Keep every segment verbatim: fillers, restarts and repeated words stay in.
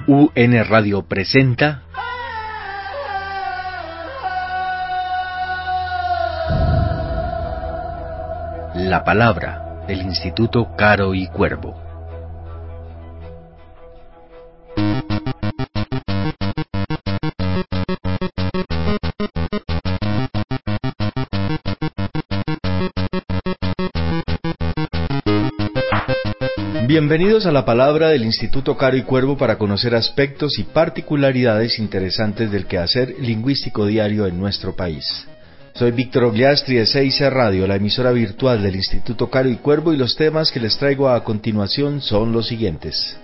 U N Radio presenta La Palabra del Instituto Caro y Cuervo. Bienvenidos a La Palabra del Instituto Caro y Cuervo para conocer aspectos y particularidades interesantes del quehacer lingüístico diario en nuestro país. Soy Víctor Ogliastri de C I C Radio, la emisora virtual del Instituto Caro y Cuervo, y los temas que les traigo a continuación son los siguientes.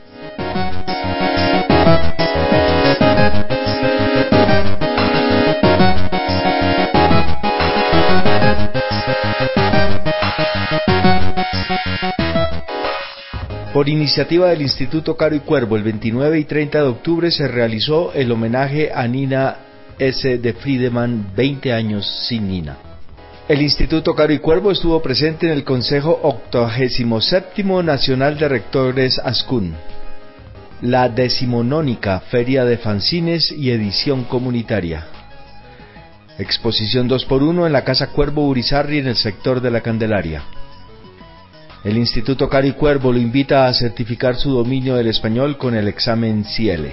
Por iniciativa del Instituto Caro y Cuervo, el veintinueve y treinta de octubre se realizó el homenaje a Nina S. de Friedemann, veinte años sin Nina. El Instituto Caro y Cuervo estuvo presente en el Consejo octogésimo séptimo Nacional de Rectores Ascún, la decimonónica Feria de Fanzines y Edición Comunitaria, exposición dos por uno en la Casa Cuervo Urizarri en el sector de la Candelaria. El Instituto Caro y Cuervo lo invita a certificar su dominio del español con el examen C I E L E.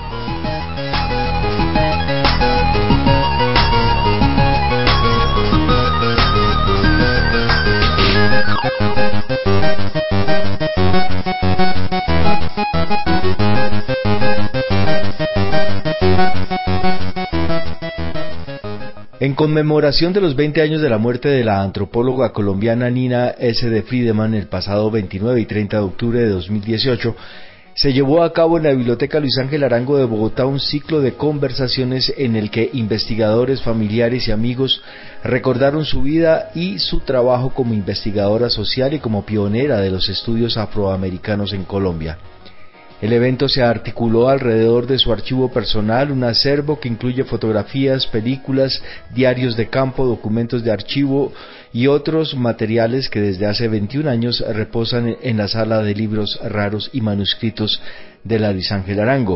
En conmemoración de los veinte años de la muerte de la antropóloga colombiana Nina S. de Friedemann el pasado veintinueve y treinta de octubre de dos mil dieciocho, se llevó a cabo en la Biblioteca Luis Ángel Arango de Bogotá un ciclo de conversaciones en el que investigadores, familiares y amigos recordaron su vida y su trabajo como investigadora social y como pionera de los estudios afroamericanos en Colombia. El evento se articuló alrededor de su archivo personal, un acervo que incluye fotografías, películas, diarios de campo, documentos de archivo y otros materiales que desde hace veintiún años reposan en la sala de libros raros y manuscritos de la Luis Ángel Arango.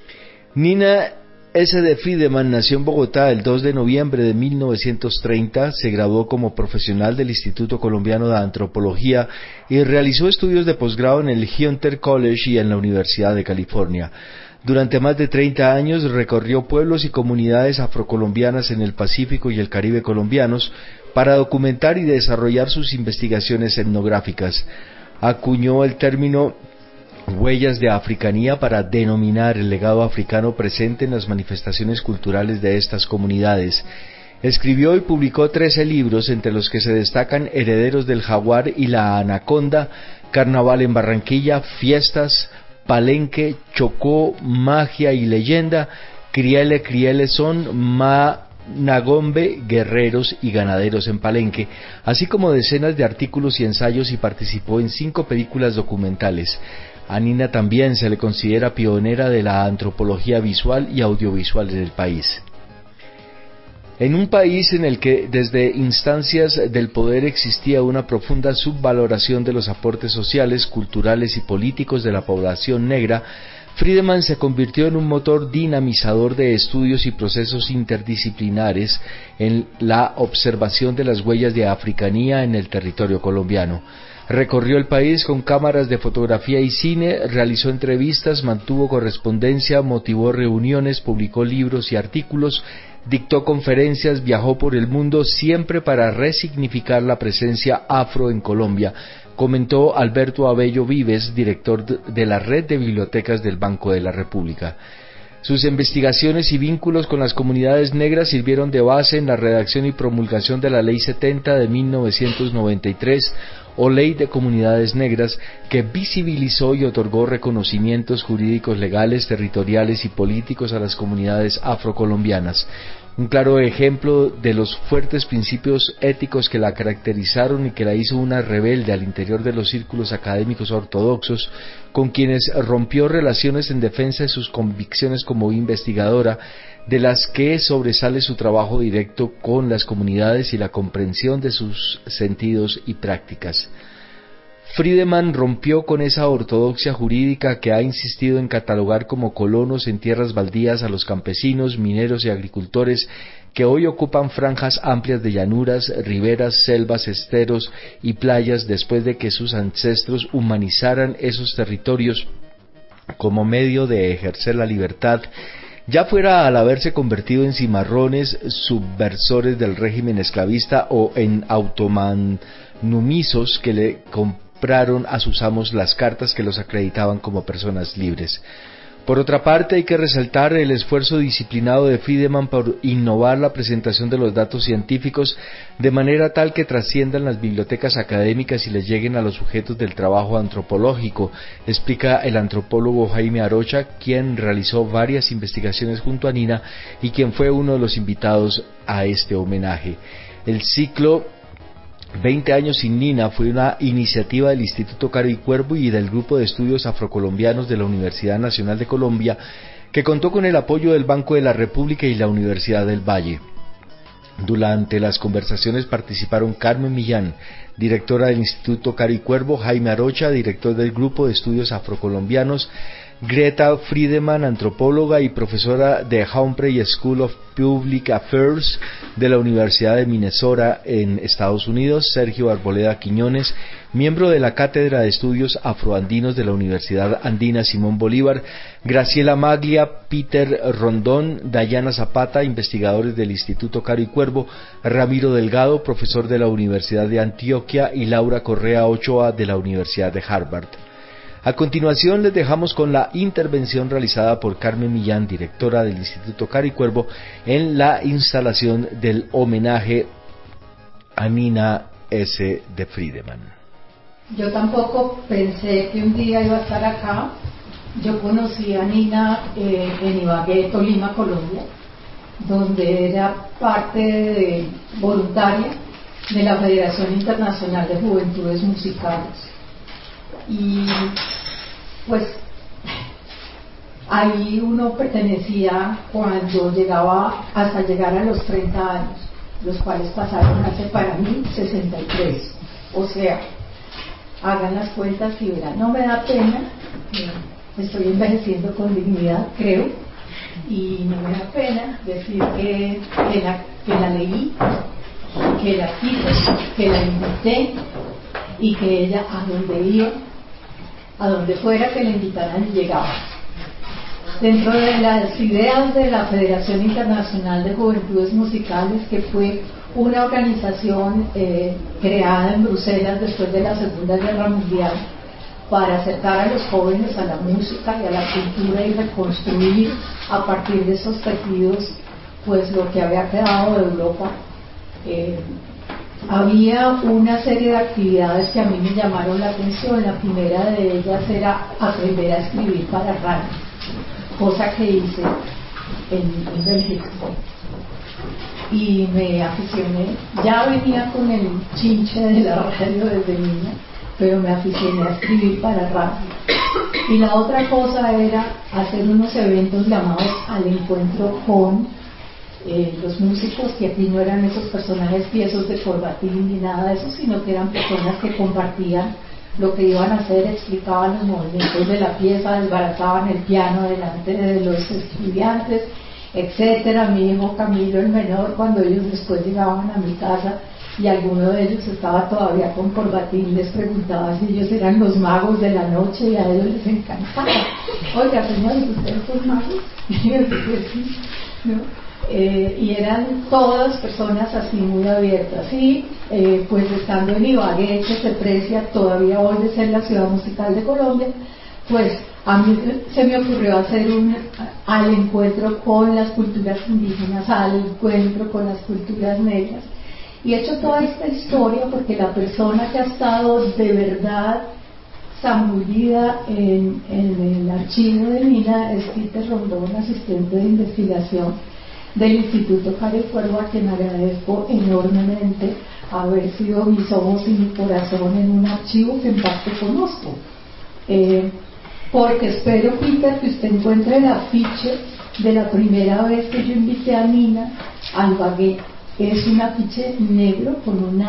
Nina S. de Friedemann nació en Bogotá el dos de noviembre de mil novecientos treinta, se graduó como profesional del Instituto Colombiano de Antropología y realizó estudios de posgrado en el Hunter College y en la Universidad de California. Durante más de treinta años recorrió pueblos y comunidades afrocolombianas en el Pacífico y el Caribe colombianos para documentar y desarrollar sus investigaciones etnográficas. Acuñó el término huellas de africanía para denominar el legado africano presente en las manifestaciones culturales de estas comunidades. Escribió y publicó trece libros, entre los que se destacan Herederos del Jaguar y la Anaconda, Carnaval en Barranquilla, Fiestas, Palenque, Chocó, Magia y Leyenda, Criele Criele Son, Ma Nagombe, Guerreros y Ganaderos en Palenque, así como decenas de artículos y ensayos, y participó en cinco películas documentales. A Nina también se le considera pionera de la antropología visual y audiovisual en el país. En un país en el que desde instancias del poder existía una profunda subvaloración de los aportes sociales, culturales y políticos de la población negra, Friedemann se convirtió en un motor dinamizador de estudios y procesos interdisciplinares en la observación de las huellas de africanía en el territorio colombiano. Recorrió el país con cámaras de fotografía y cine, realizó entrevistas, mantuvo correspondencia, motivó reuniones, publicó libros y artículos, dictó conferencias, viajó por el mundo, siempre para resignificar la presencia afro en Colombia, comentó Alberto Abello Vives, director de la Red de Bibliotecas del Banco de la República. Sus investigaciones y vínculos con las comunidades negras sirvieron de base en la redacción y promulgación de la Ley setenta de mil novecientos noventa y tres, o Ley de Comunidades Negras, que visibilizó y otorgó reconocimientos jurídicos, legales, territoriales y políticos a las comunidades afrocolombianas. Un claro ejemplo de los fuertes principios éticos que la caracterizaron y que la hizo una rebelde al interior de los círculos académicos ortodoxos, con quienes rompió relaciones en defensa de sus convicciones como investigadora, de las que sobresale su trabajo directo con las comunidades y la comprensión de sus sentidos y prácticas. Friedemann rompió con esa ortodoxia jurídica que ha insistido en catalogar como colonos en tierras baldías a los campesinos, mineros y agricultores que hoy ocupan franjas amplias de llanuras, riberas, selvas, esteros y playas después de que sus ancestros humanizaran esos territorios como medio de ejercer la libertad, ya fuera al haberse convertido en cimarrones, subversores del régimen esclavista o en automanumisos que le compraron a sus amos las cartas que los acreditaban como personas libres. Por otra parte, hay que resaltar el esfuerzo disciplinado de Friedemann por innovar la presentación de los datos científicos de manera tal que trasciendan las bibliotecas académicas y les lleguen a los sujetos del trabajo antropológico, explica el antropólogo Jaime Arocha, quien realizó varias investigaciones junto a Nina y quien fue uno de los invitados a este homenaje. El ciclo veinte años sin Nina fue una iniciativa del Instituto Caro y Cuervo y del Grupo de Estudios Afrocolombianos de la Universidad Nacional de Colombia, que contó con el apoyo del Banco de la República y la Universidad del Valle. Durante las conversaciones participaron Carmen Millán, directora del Instituto Caro y Cuervo, Jaime Arocha, director del Grupo de Estudios Afrocolombianos, Greta Friedemann, antropóloga y profesora de Humphrey School of Public Affairs de la Universidad de Minnesota en Estados Unidos, Sergio Arboleda Quiñones, miembro de la Cátedra de Estudios Afroandinos de la Universidad Andina Simón Bolívar, Graciela Maglia, Peter Rondón, Dayana Zapata, investigadores del Instituto Caro y Cuervo, Ramiro Delgado, profesor de la Universidad de Antioquia, y Laura Correa Ochoa de la Universidad de Harvard. A continuación les dejamos con la intervención realizada por Carmen Millán, directora del Instituto Caro y Cuervo, en la instalación del homenaje a Nina S. de Friedemann. Yo tampoco pensé que un día iba a estar acá. Yo conocí a Nina eh, en Ibagué, Tolima, Colombia, donde era parte de, voluntaria de la Federación Internacional de Juventudes Musicales. Y pues ahí uno pertenecía cuando llegaba hasta llegar a los treinta años, los cuales pasaron hace para mí sesenta y tres. O sea, hagan las cuentas y verán. No me da pena, estoy envejeciendo con dignidad, creo, y no me da pena decir que, que, la, que la leí, que la quise, que la invité y que ella a donde iba, a donde fuera que le invitaran llegaba. Dentro de las ideas de la Federación Internacional de Juventudes Musicales, que fue una organización eh, creada en Bruselas después de la Segunda Guerra Mundial para acercar a los jóvenes a la música y a la cultura y reconstruir a partir de esos tejidos pues lo que había quedado de Europa. Eh, había una serie de actividades que a mí me llamaron la atención. La primera de ellas era aprender a escribir para radio, cosa que hice en, en Bélgica, y me aficioné. Ya venía con el chinche de la radio desde niña, pero me aficioné a escribir para radio. Y la otra cosa era hacer unos eventos llamados Al Encuentro con Eh, los músicos, que aquí no eran esos personajes tiesos de corbatín ni nada de eso, sino que eran personas que compartían lo que iban a hacer, explicaban los movimientos de la pieza, desbarataban el piano delante de los estudiantes, etcétera. Mi hijo Camilo, el menor, cuando ellos después llegaban a mi casa y alguno de ellos estaba todavía con corbatín, les preguntaba si ellos eran los magos de la noche, y a ellos les encantaba. Oiga, señores, ¿ustedes son magos? Y yo dije, sí, ¿no? Eh, y eran todas personas así muy abiertas. Y eh, pues estando en Ibagué, que se precia todavía hoy de ser la ciudad musical de Colombia, pues a mí se me ocurrió hacer un al encuentro con las culturas indígenas, al encuentro con las culturas negras, y he hecho toda esta historia porque la persona que ha estado de verdad zambullida en, en el archivo de Nina es Peter Rondón, asistente de investigación del Instituto Caro y Cuervo, a quien agradezco enormemente haber sido mis ojos y mi corazón en un archivo que en parte conozco. Eh, porque espero, Peter, que usted encuentre el afiche de la primera vez que yo invité a Nina al Ibagué. Es un afiche negro con una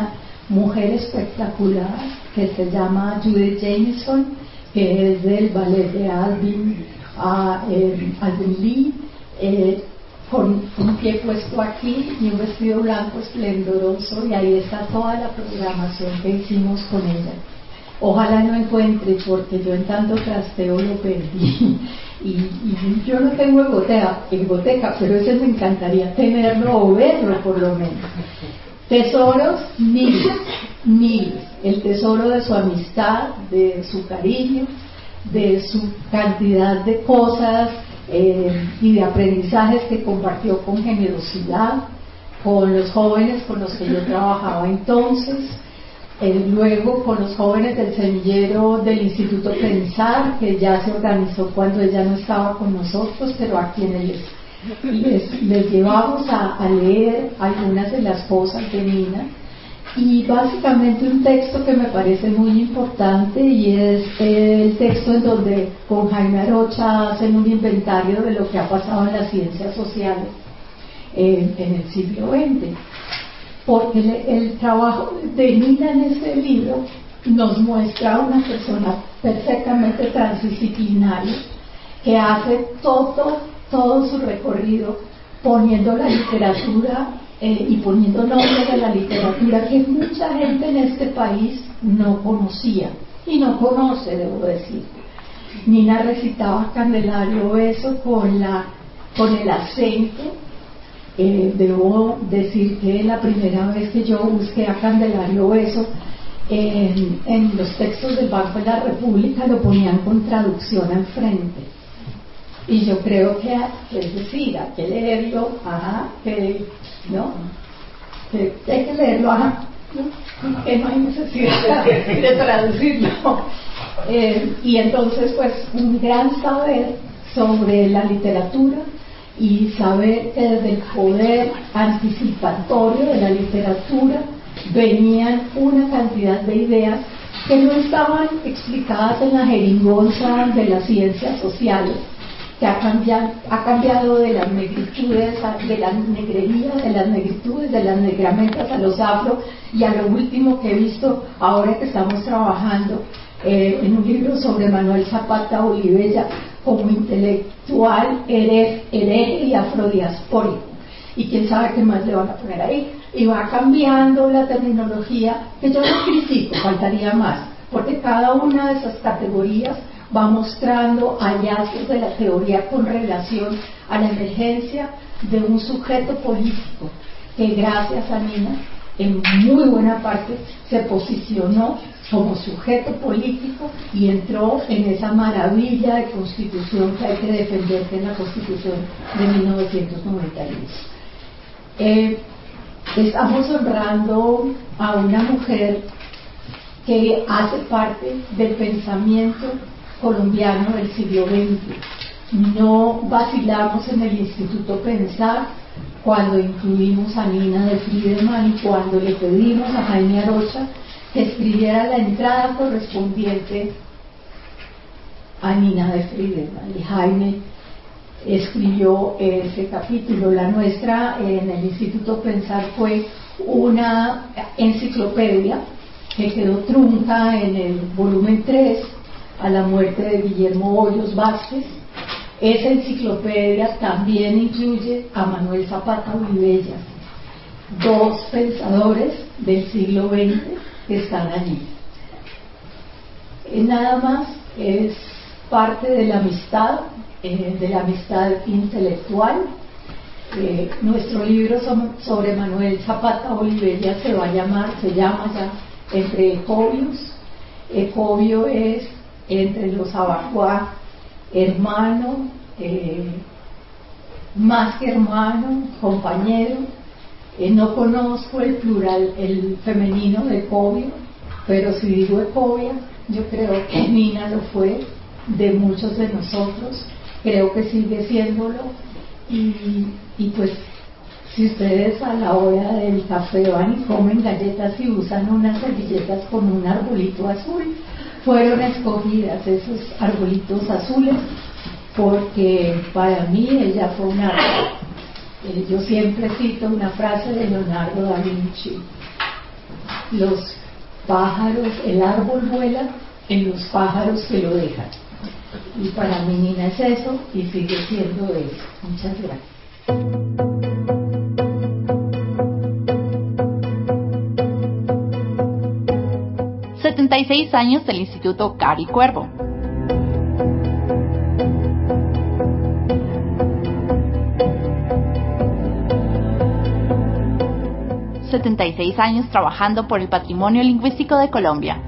mujer espectacular que se llama Judith Jamison, que es del ballet de Alvin, uh, eh, Alvin Lee, eh, con un pie puesto aquí y un vestido blanco esplendoroso, y ahí está toda la programación que hicimos con ella. Ojalá no encuentre, porque yo en tanto trasteo lo perdí. Y, y yo no tengo egoteca, egoteca, pero ese me encantaría tenerlo o verlo por lo menos. Tesoros, miles, miles. El tesoro de su amistad, de su cariño, de su cantidad de cosas eh, y de aprendizajes que compartió con generosidad con los jóvenes con los que yo trabajaba entonces. Eh, luego con los jóvenes del semillero del Instituto Pensar, que ya se organizó cuando ella no estaba con nosotros, pero a quienes les, les, les llevamos a, a leer algunas de las cosas de Nina, y básicamente un texto que me parece muy importante, y es el texto en donde con Jaime Arocha hacen un inventario de lo que ha pasado en las ciencias sociales eh, en el siglo veinte. Porque el, el trabajo de Nina en este libro nos muestra a una persona perfectamente transdisciplinaria que hace todo, todo su recorrido poniendo la literatura eh, y poniendo nombres de la literatura que mucha gente en este país no conocía y no conoce, debo decir. Nina recitaba Candelario Beso con, la, con el acento. Eh, debo decir que la primera vez que yo busqué a Candelario Beso en, en los textos del Banco de la República lo ponían con traducción al frente, y yo creo que, que es decir, hay que leerlo, ajá, que no, que hay que leerlo, ajá, ¿no? Que no hay necesidad de traducirlo. Eh, y entonces pues un gran saber sobre la literatura, y saber que desde el poder anticipatorio de la literatura venían una cantidad de ideas que no estaban explicadas en la jeringonza de las ciencias sociales, que ha cambiado, ha cambiado de las negritudes, de las negrerías, de las negritudes, de las negramentas a los afro, y a lo último que he visto ahora que estamos trabajando eh, en un libro sobre Manuel Zapata Olivella como intelectual, hereje, hereje y afrodiaspórico, y quién sabe qué más le van a poner ahí, y va cambiando la terminología, que yo no critico, faltaría más, porque cada una de esas categorías va mostrando hallazgos de la teoría con relación a la emergencia de un sujeto político que gracias a Nina en muy buena parte se posicionó como sujeto político y entró en esa maravilla de constitución que hay que defender, que es la Constitución de mil novecientos noventa y uno. Eh, estamos honrando a una mujer que hace parte del pensamiento colombiano del siglo veinte. No vacilamos en el Instituto Pensar cuando incluimos a Nina de Friedemann y cuando le pedimos a Jaime Arocha que escribiera la entrada correspondiente a Nina de Friedemann, y Jaime escribió ese capítulo. La nuestra en el Instituto Pensar fue una enciclopedia que quedó trunca en el volumen tres a la muerte de Guillermo Hoyos Vázquez. Esa enciclopedia también incluye a Manuel Zapata Olivella, dos pensadores del siglo veinte que están allí. Eh, nada más es parte de la amistad, eh, de la amistad intelectual. Eh, nuestro libro sobre Manuel Zapata Olivella se va a llamar, se llama ya Entre Ecobios. Ecobio es entre los Abacuá, hermano, eh, más que hermano, compañero. Eh, no conozco el plural, el femenino de Ecobio, pero si digo Ecobia, yo creo que Nina lo fue de muchos de nosotros, creo que sigue siéndolo, y, y pues si ustedes a la hora del café van y comen galletas y usan unas servilletas con un arbolito azul, fueron escogidas esos arbolitos azules porque para mí ella fue una árbol. Eh, yo siempre cito una frase de Leonardo da Vinci: los pájaros, el árbol vuela en los pájaros que lo dejan. Y para mi Nina es eso y sigue siendo eso. Muchas gracias. setenta y seis años del Instituto Caro y Cuervo. setenta y seis años trabajando por el patrimonio lingüístico de Colombia.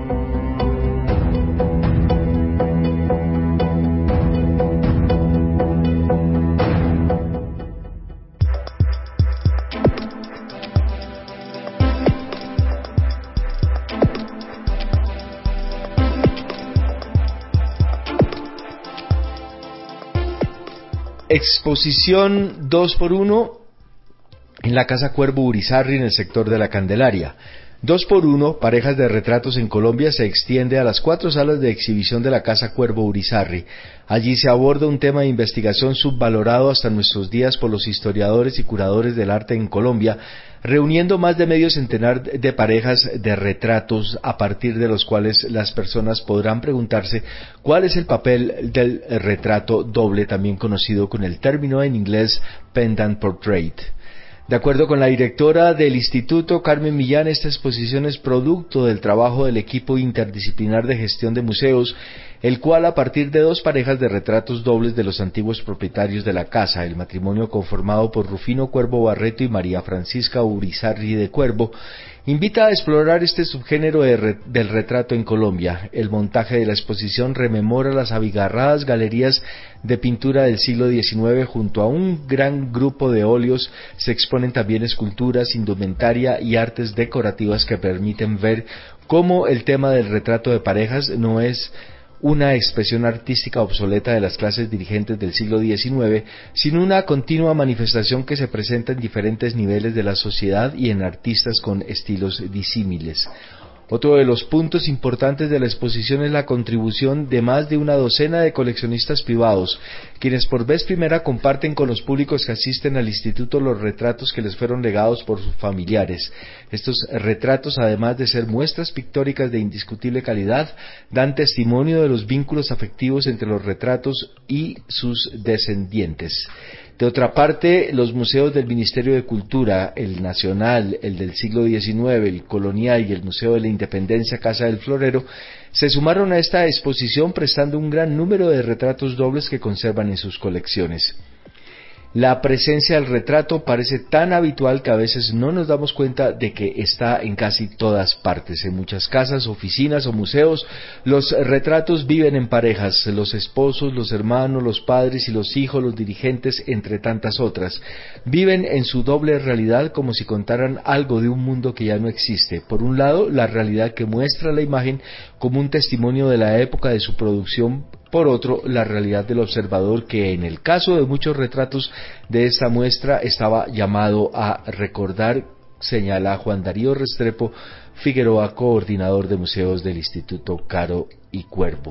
Exposición dos por uno en la Casa Cuervo Urizarry en el sector de la Candelaria. dos por uno, parejas de retratos en Colombia, se extiende a las cuatro salas de exhibición de la Casa Cuervo Urizarry. Allí se aborda un tema de investigación subvalorado hasta nuestros días por los historiadores y curadores del arte en Colombia, reuniendo más de medio centenar de parejas de retratos a partir de los cuales las personas podrán preguntarse cuál es el papel del retrato doble, también conocido con el término en inglés pendant portrait. De acuerdo con la directora del Instituto, Carmen Millán, esta exposición es producto del trabajo del equipo interdisciplinar de gestión de museos, el cual, a partir de dos parejas de retratos dobles de los antiguos propietarios de la casa, el matrimonio conformado por Rufino Cuervo Barreto y María Francisca Urizarry de Cuervo, invita a explorar este subgénero de re, del retrato en Colombia. El montaje de la exposición rememora las abigarradas galerías de pintura del siglo diecinueve. Junto a un gran grupo de óleos se exponen también esculturas, indumentaria y artes decorativas que permiten ver cómo el tema del retrato de parejas no es una expresión artística obsoleta de las clases dirigentes del siglo diecinueve, sino una continua manifestación que se presenta en diferentes niveles de la sociedad y en artistas con estilos disímiles. Otro de los puntos importantes de la exposición es la contribución de más de una docena de coleccionistas privados, quienes por vez primera comparten con los públicos que asisten al instituto los retratos que les fueron legados por sus familiares. Estos retratos, además de ser muestras pictóricas de indiscutible calidad, dan testimonio de los vínculos afectivos entre los retratos y sus descendientes. De otra parte, los museos del Ministerio de Cultura, el Nacional, el del siglo diecinueve, el Colonial y el Museo de la Independencia Casa del Florero, se sumaron a esta exposición prestando un gran número de retratos dobles que conservan en sus colecciones. La presencia del retrato parece tan habitual que a veces no nos damos cuenta de que está en casi todas partes. En muchas casas, oficinas o museos, los retratos viven en parejas, los esposos, los hermanos, los padres y los hijos, los dirigentes, entre tantas otras. Viven en su doble realidad como si contaran algo de un mundo que ya no existe. Por un lado, la realidad que muestra la imagen como un testimonio de la época de su producción. Por otro, la realidad del observador que, en el caso de muchos retratos de esta muestra, estaba llamado a recordar, señala Juan Darío Restrepo Figueroa, coordinador de museos del Instituto Caro y Cuervo.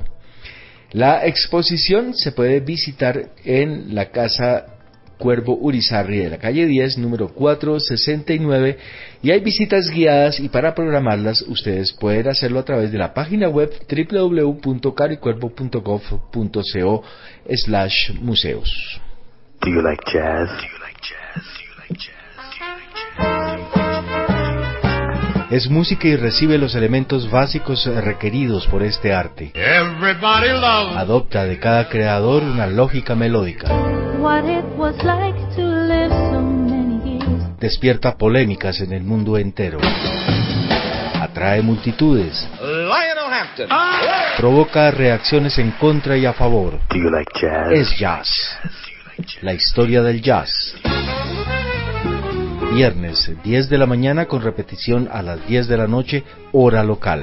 La exposición se puede visitar en la Casa Cuervo Urizarry de la calle diez, número cuatrocientos sesenta y nueve, y hay visitas guiadas, y para programarlas ustedes pueden hacerlo a través de la página web doble u doble u doble u punto caro y cuervo punto gov punto co slash museos. Do you like jazz? Do you like jazz? Do you like jazz? Es música y recibe los elementos básicos requeridos por este arte. Everybody loves. Adopta de cada creador una lógica melódica. What it was like to live so many years. Despierta polémicas en el mundo entero. Atrae multitudes. Lionel Hampton. Provoca reacciones en contra y a favor. Do you like jazz? Es jazz. La historia del jazz. Viernes, diez de la mañana, con repetición a las diez de la noche, hora local.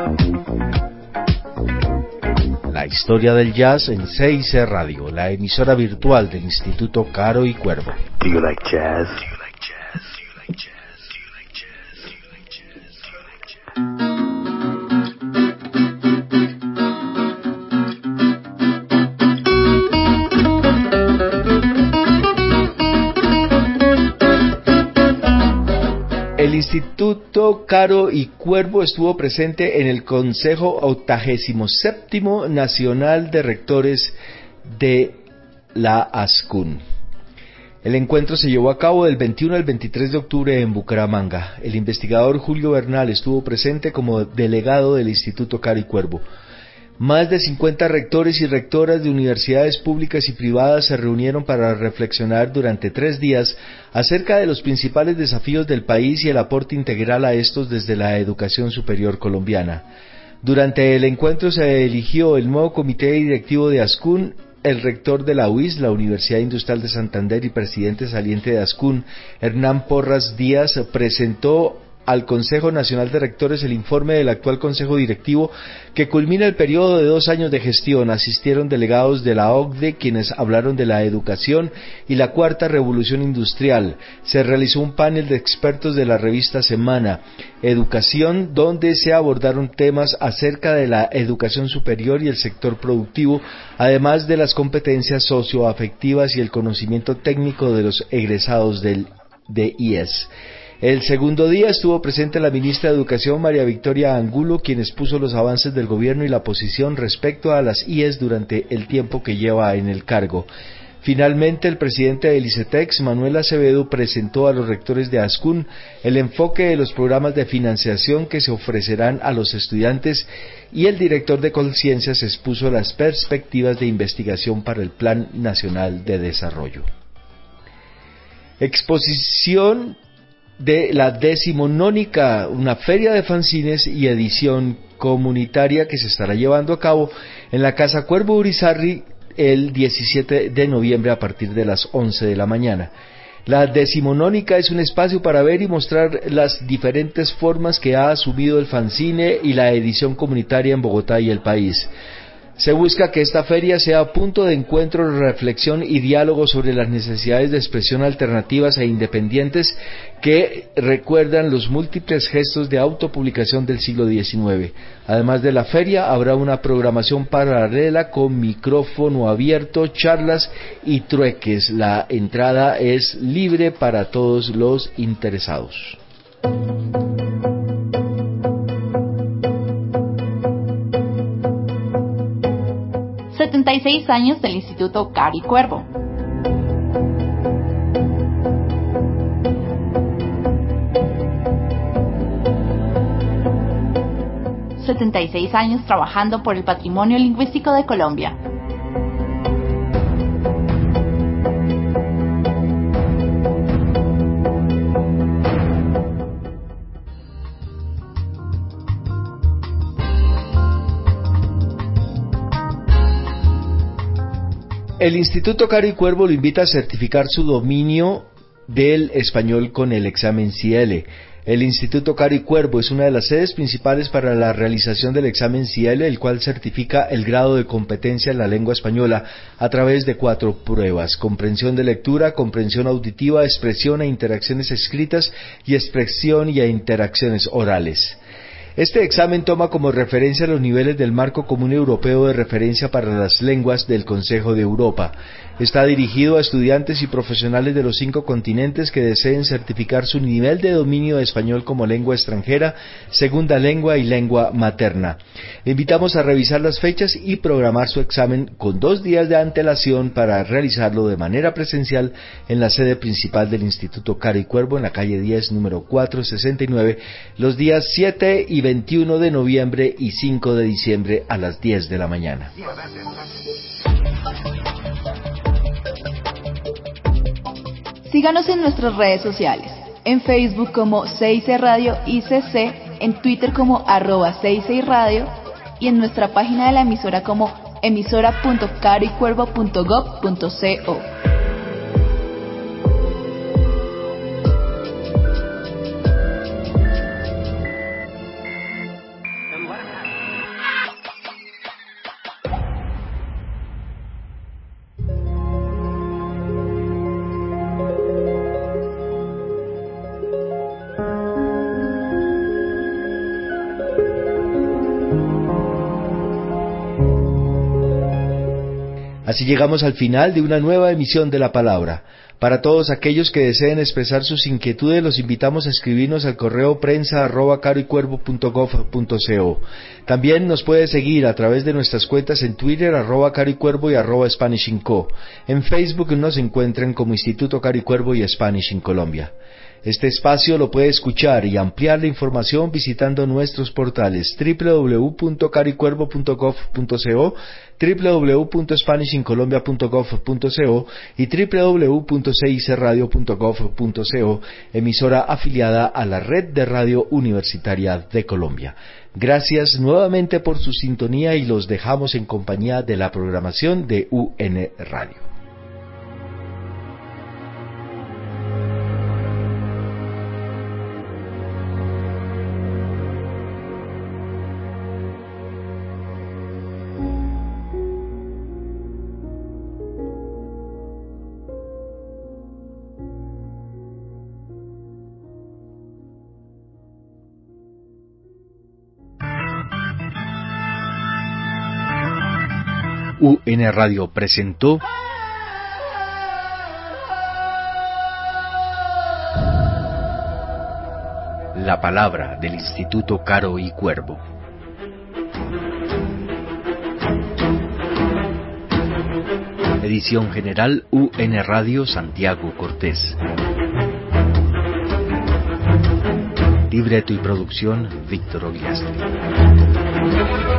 La historia del jazz en C I C Radio, la emisora virtual del Instituto Caro y Cuervo. Do you like jazz? Do you like jazz? Do you like jazz? Do you like jazz? Do you like jazz? Do you like jazz? El Instituto Instituto Caro y Cuervo estuvo presente en el Consejo octagésimo séptimo Nacional de Rectores de la ASCUN. El encuentro se llevó a cabo del veintiuno al veintitrés de octubre en Bucaramanga. El investigador Julio Bernal estuvo presente como delegado del Instituto Caro y Cuervo. Más de cincuenta rectores y rectoras de universidades públicas y privadas se reunieron para reflexionar durante tres días acerca de los principales desafíos del país y el aporte integral a estos desde la educación superior colombiana. Durante el encuentro se eligió el nuevo comité directivo de ASCUN. El rector de la U I S, la Universidad Industrial de Santander, y presidente saliente de ASCUN, Hernán Porras Díaz, presentó al Consejo Nacional de Rectores el informe del actual Consejo Directivo que culmina el periodo de dos años de gestión. Asistieron delegados de la O C D E, quienes hablaron de la educación y la cuarta revolución industrial. Se realizó un panel de expertos de la revista Semana Educación, donde se abordaron temas acerca de la educación superior y el sector productivo, además de las competencias socioafectivas y el conocimiento técnico de los egresados del de I E S. El segundo día estuvo presente la ministra de Educación, María Victoria Angulo, quien expuso los avances del gobierno y la posición respecto a las I E S durante el tiempo que lleva en el cargo. Finalmente, el presidente del ICETEX, Manuel Acevedo, presentó a los rectores de ASCUN el enfoque de los programas de financiación que se ofrecerán a los estudiantes, y el director de Colciencias expuso las perspectivas de investigación para el Plan Nacional de Desarrollo. Exposición de la decimonónica, una feria de fanzines y edición comunitaria que se estará llevando a cabo en la Casa Cuervo Urizarry el diecisiete de noviembre a partir de las once de la mañana. La decimonónica es un espacio para ver y mostrar las diferentes formas que ha asumido el fanzine y la edición comunitaria en Bogotá y el país. Se busca que esta feria sea punto de encuentro, reflexión y diálogo sobre las necesidades de expresión alternativas e independientes que recuerdan los múltiples gestos de autopublicación del siglo diecinueve. Además de la feria, habrá una programación paralela con micrófono abierto, charlas y trueques. La entrada es libre para todos los interesados. setenta y seis años del Instituto Caro y Cuervo. setenta y seis años trabajando por el patrimonio lingüístico de Colombia. El Instituto Caro y Cuervo lo invita a certificar su dominio del español con el examen C I E L E. El Instituto Caro y Cuervo es una de las sedes principales para la realización del examen C I E L E, el cual certifica el grado de competencia en la lengua española a través de cuatro pruebas: comprensión de lectura, comprensión auditiva, expresión e interacciones escritas y expresión y interacciones orales. Este examen toma como referencia los niveles del Marco Común Europeo de Referencia para las Lenguas del Consejo de Europa. Está dirigido a estudiantes y profesionales de los cinco continentes que deseen certificar su nivel de dominio de español como lengua extranjera, segunda lengua y lengua materna. Le invitamos a revisar las fechas y programar su examen con dos días de antelación para realizarlo de manera presencial en la sede principal del Instituto Caro y Cuervo, en la calle diez, número cuatrocientos sesenta y nueve, los días siete y veintiuno de noviembre y cinco de diciembre a las diez de la mañana. Síganos en nuestras redes sociales, en Facebook como C I C E Radio I C C, en Twitter como arroba C I C E Radio y en nuestra página de la emisora como emisora punto caro y cuervo punto gob punto co. Así llegamos al final de una nueva emisión de La Palabra. Para todos aquellos que deseen expresar sus inquietudes, los invitamos a escribirnos al correo prensa arroba caroycuervo punto gov punto co. También nos puede seguir a través de nuestras cuentas en Twitter, arroba caroycuervo y arroba Spanish in Co. En Facebook nos encuentran como Instituto Caro y Cuervo y Spanish in Colombia. Este espacio lo puede escuchar y ampliar la información visitando nuestros portales doble u doble u doble u punto caroycuervo punto gov punto co, doble u doble u doble u punto spanish in colombia punto gov punto co y doble u doble u doble u punto c i c radio punto gov punto co, emisora afiliada a la Red de Radio Universitaria de Colombia. Gracias nuevamente por su sintonía y los dejamos en compañía de la programación de U N Radio. U N Radio presentó La Palabra del Instituto Caro y Cuervo. Edición general U N Radio Santiago Cortés. Libreto y producción Víctor Ogliastri.